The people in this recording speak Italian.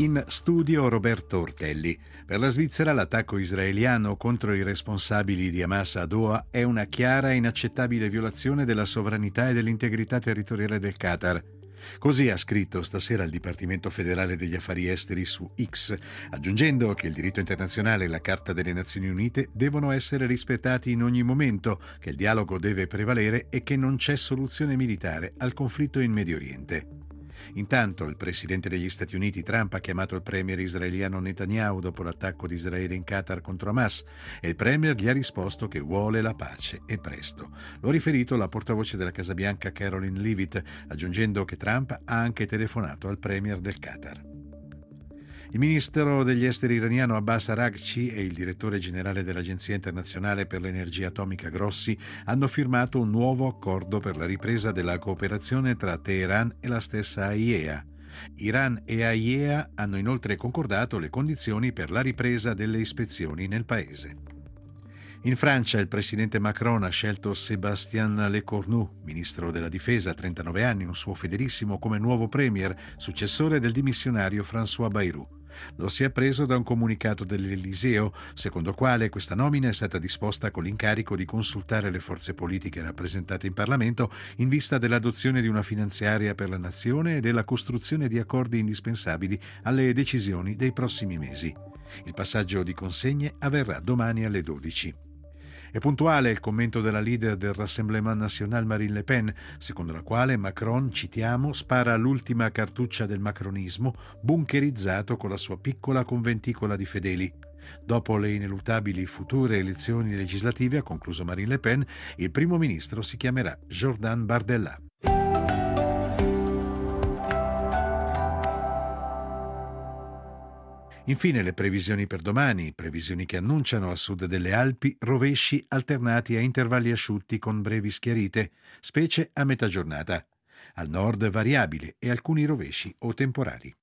In studio Roberto Ortelli. Per la Svizzera l'attacco israeliano contro i responsabili di Hamas a Doha è una chiara e inaccettabile violazione della sovranità e dell'integrità territoriale del Qatar. Così ha scritto stasera il Dipartimento federale degli affari esteri su X, aggiungendo che il diritto internazionale e la Carta delle Nazioni Unite devono essere rispettati in ogni momento, che il dialogo deve prevalere e che non c'è soluzione militare al conflitto in Medio Oriente. Intanto il presidente degli Stati Uniti Trump ha chiamato il premier israeliano Netanyahu dopo l'attacco di Israele in Qatar contro Hamas e il premier gli ha risposto che vuole la pace e presto. Lo ha riferito la portavoce della Casa Bianca Caroline Leavitt, aggiungendo che Trump ha anche telefonato al premier del Qatar. Il ministro degli esteri iraniano Abbas Araghchi e il direttore generale dell'Agenzia internazionale per l'energia atomica Grossi hanno firmato un nuovo accordo per la ripresa della cooperazione tra Teheran e la stessa AIEA. Iran e AIEA hanno inoltre concordato le condizioni per la ripresa delle ispezioni nel paese. In Francia il presidente Macron ha scelto Sébastien Lecornu, ministro della difesa, 39 anni, un suo fedelissimo, come nuovo premier, successore del dimissionario François Bayrou. Lo si è appreso da un comunicato dell'Eliseo, secondo quale questa nomina è stata disposta con l'incarico di consultare le forze politiche rappresentate in Parlamento in vista dell'adozione di una finanziaria per la nazione e della costruzione di accordi indispensabili alle decisioni dei prossimi mesi. Il passaggio di consegne avverrà domani alle 12. È puntuale il commento della leader del Rassemblement National Marine Le Pen, secondo la quale Macron, citiamo, spara l'ultima cartuccia del macronismo, bunkerizzato con la sua piccola conventicola di fedeli. Dopo le ineluttabili future elezioni legislative, ha concluso Marine Le Pen, il primo ministro si chiamerà Jordan Bardella. Infine le previsioni per domani, previsioni che annunciano a sud delle Alpi rovesci alternati a intervalli asciutti con brevi schiarite, specie a metà giornata. Al nord variabile e alcuni rovesci o temporali.